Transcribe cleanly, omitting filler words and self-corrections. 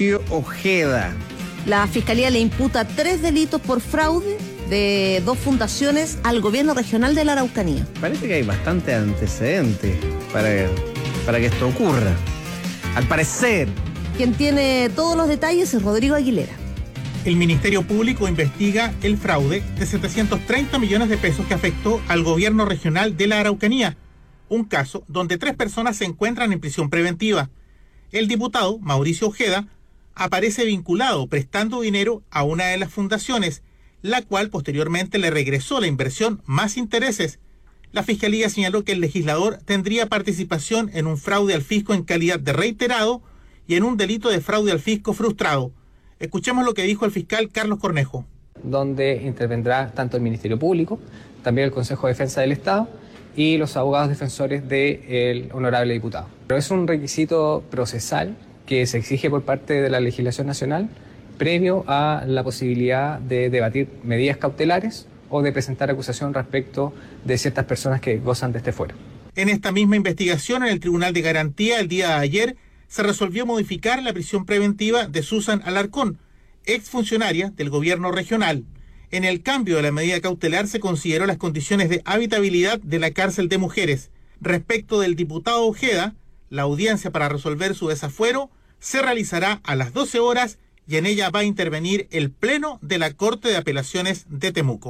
Mauricio Ojeda. La Fiscalía le imputa 3 delitos por fraude de 2 fundaciones al gobierno regional de la Araucanía. Parece que hay bastante antecedentes para que esto ocurra. Al parecer. Quien tiene todos los detalles es Rodrigo Aguilera. El Ministerio Público investiga el fraude de 730 millones de pesos que afectó al gobierno regional de la Araucanía, un caso donde 3 personas se encuentran en prisión preventiva. El diputado, Mauricio Ojeda, aparece vinculado prestando dinero a una de las fundaciones, la cual posteriormente le regresó la inversión más intereses. La Fiscalía señaló que el legislador tendría participación en un fraude al fisco en calidad de reiterado y en un delito de fraude al fisco frustrado. Escuchemos lo que dijo el fiscal Carlos Cornejo. Donde intervendrá tanto el Ministerio Público, también el Consejo de Defensa del Estado y los abogados defensores del honorable diputado. Pero es un requisito procesal que se exige por parte de la legislación nacional previo a la posibilidad de debatir medidas cautelares o de presentar acusación respecto de ciertas personas que gozan de este fuero. En esta misma investigación, en el Tribunal de Garantía, el día de ayer, se resolvió modificar la prisión preventiva de Susan Alarcón, exfuncionaria del gobierno regional. En el cambio de la medida cautelar se consideró las condiciones de habitabilidad de la cárcel de mujeres. Respecto del diputado Ojeda, la audiencia para resolver su desafuero se realizará a las 12 horas y en ella va a intervenir el Pleno de la Corte de Apelaciones de Temuco.